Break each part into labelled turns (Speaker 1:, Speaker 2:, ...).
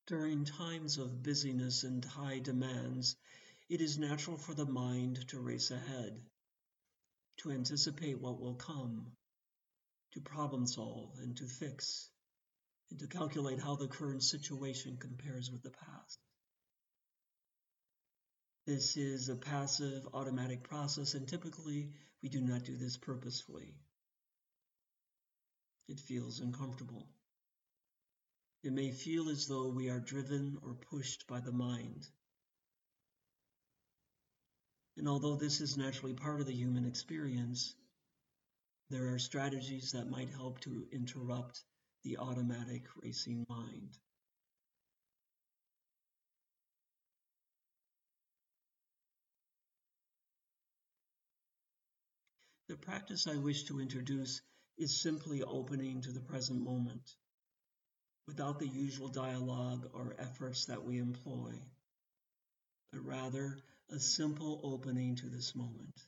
Speaker 1: During times of busyness and high demands, it is natural for the mind to race ahead, to anticipate what will come, to problem solve and to fix, and to calculate how the current situation compares with the past. This is a passive, automatic process, and typically we do not do this purposefully. It feels uncomfortable. It may feel as though we are driven or pushed by the mind. And although this is naturally part of the human experience, there are strategies that might help to interrupt the automatic racing mind. The practice I wish to introduce is simply opening to the present moment, without the usual dialogue or efforts that we employ, but rather a simple opening to this moment.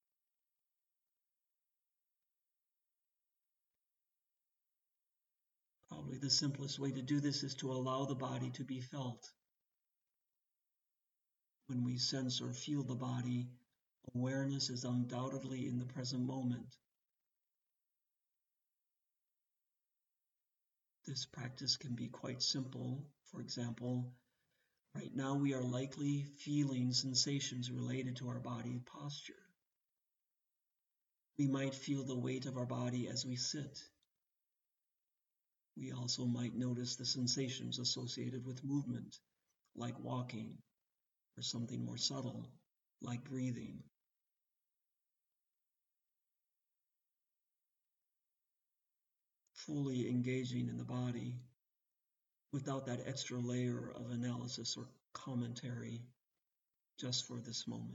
Speaker 1: Probably the simplest way to do this is to allow the body to be felt. When we sense or feel the body, awareness is undoubtedly in the present moment. This practice can be quite simple. For example, right now we are likely feeling sensations related to our body posture. We might feel the weight of our body as we sit. We also might notice the sensations associated with movement, like walking, or something more subtle, like breathing. Fully engaging in the body without that extra layer of analysis or commentary, just for this moment.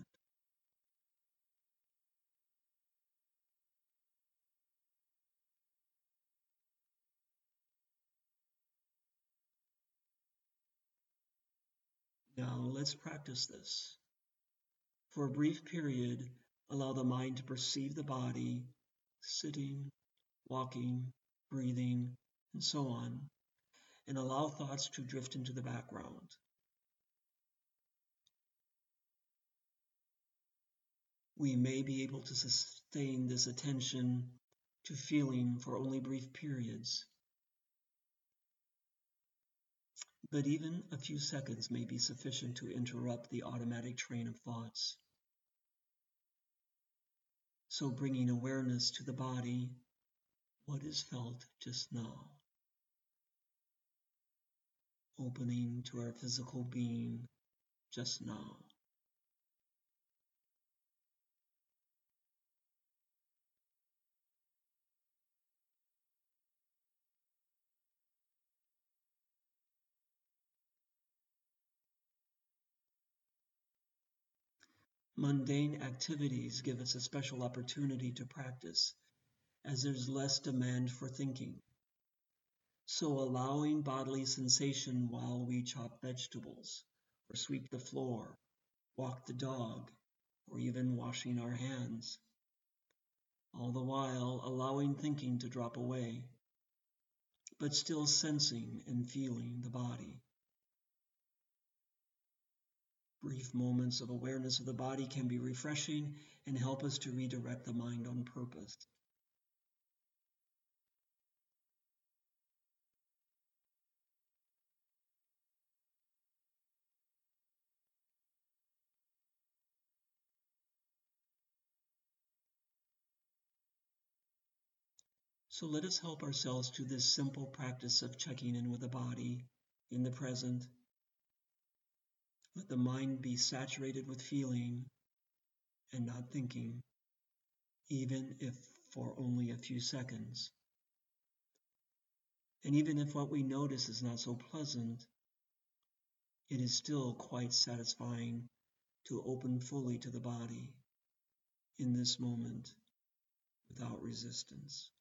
Speaker 1: Now let's practice this. For a brief period, allow the mind to perceive the body, sitting, walking, breathing, and so on, and allow thoughts to drift into the background. We may be able to sustain this attention to feeling for only brief periods, but even a few seconds may be sufficient to interrupt the automatic train of thoughts. So bringing awareness to the body, what is felt just now? Opening to our physical being just now. Mundane activities give us a special opportunity to practice, as there's less demand for thinking. So allowing bodily sensation while we chop vegetables, or sweep the floor, walk the dog, or even washing our hands, all the while allowing thinking to drop away, but still sensing and feeling the body. Brief moments of awareness of the body can be refreshing and help us to redirect the mind on purpose. So let us help ourselves to this simple practice of checking in with the body in the present. Let the mind be saturated with feeling and not thinking, even if for only a few seconds. And even if what we notice is not so pleasant, it is still quite satisfying to open fully to the body in this moment without resistance.